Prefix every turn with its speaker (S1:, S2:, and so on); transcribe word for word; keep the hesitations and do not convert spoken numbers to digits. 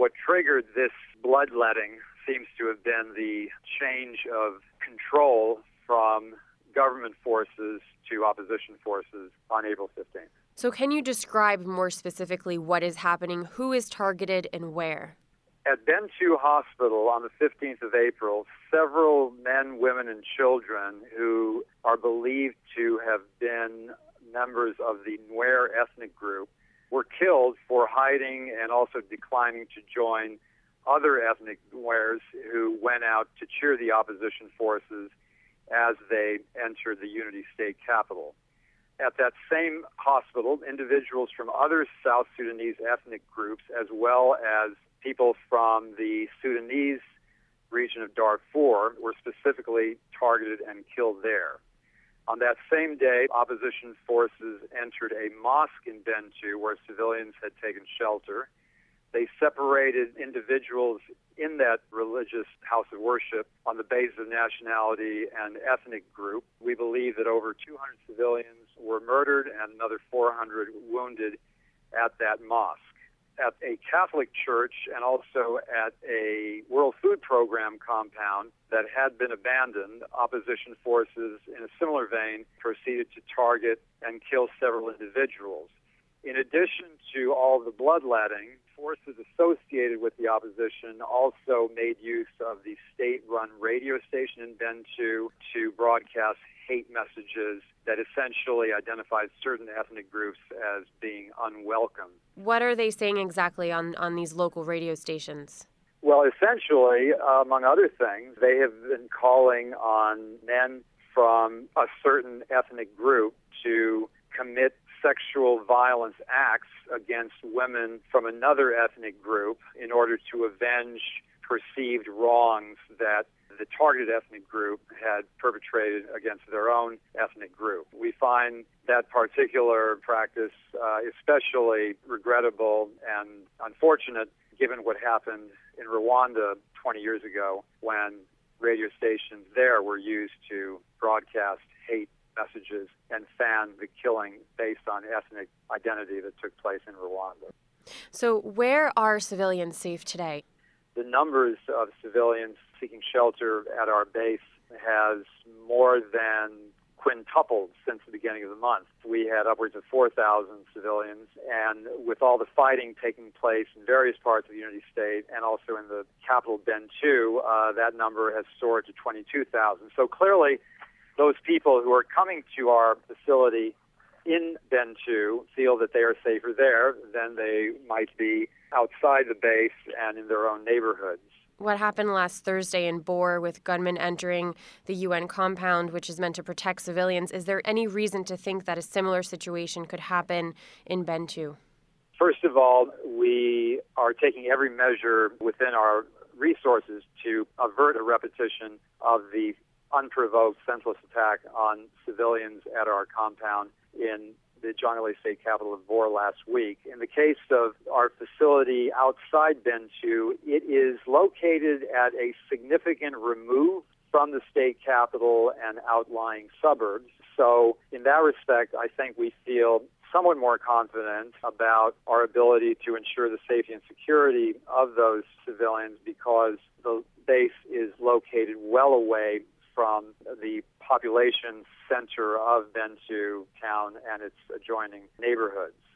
S1: What triggered this bloodletting seems to have been the change of control from government forces to opposition forces on April fifteenth.
S2: So can you describe more specifically what is happening, who is targeted, and where?
S1: At Bentiu Hospital on the fifteenth of April, several men, women, and children who are believed to have been members of the Nuer ethnic group were killed for hiding and also declining to join other ethnic Nuers who went out to cheer the opposition forces as they entered the Unity State capital. At that same hospital, individuals from other South Sudanese ethnic groups, as well as people from the Sudanese region of Darfur, were specifically targeted and killed there. On that same day, opposition forces entered a mosque in Bentiu where civilians had taken shelter. They separated individuals in that religious house of worship on the basis of nationality and ethnic group. We believe that over two hundred civilians were murdered and another four hundred wounded at that mosque. At a Catholic church and also at a World Food Program compound that had been abandoned, opposition forces in a similar vein proceeded to target and kill several individuals. In addition to all the bloodletting, forces associated with the opposition also made use of the state-run radio station in Bentiu to broadcast hate messages that essentially identified certain ethnic groups as being unwelcome.
S2: What are they saying exactly on, on these local radio stations?
S1: Well, essentially, uh, among other things, they have been calling on men from a certain ethnic group to commit sexual violence acts against women from another ethnic group in order to avenge perceived wrongs that the targeted ethnic group had perpetrated against their own ethnic group. We find that particular practice uh, especially regrettable and unfortunate given what happened in Rwanda twenty years ago when radio stations there were used to broadcast hate messages and fan the killing based on ethnic identity that took place in Rwanda.
S2: So where are civilians safe today?
S1: The numbers of civilians seeking shelter at our base has more than quintupled since the beginning of the month. We had upwards of four thousand civilians, and with all the fighting taking place in various parts of the Unity State and also in the capital Bentiu, uh, that number has soared to twenty-two thousand. So clearly, those people who are coming to our facility in Bentiu feel that they are safer there than they might be outside the base and in their own neighborhoods.
S2: What happened last Thursday in Bor with gunmen entering the U N compound, which is meant to protect civilians, is there any reason to think that a similar situation could happen in Bentiu?
S1: First of all, we are taking every measure within our resources to avert a repetition of the unprovoked, senseless attack on civilians at our compound in the Jonglei State capital of Bor last week. In the case of our facility outside Bentiu, it is located at a significant remove from the state capital and outlying suburbs. So in that respect, I think we feel somewhat more confident about our ability to ensure the safety and security of those civilians because the base is located well away from the population center of Bentiu town and its adjoining neighborhoods.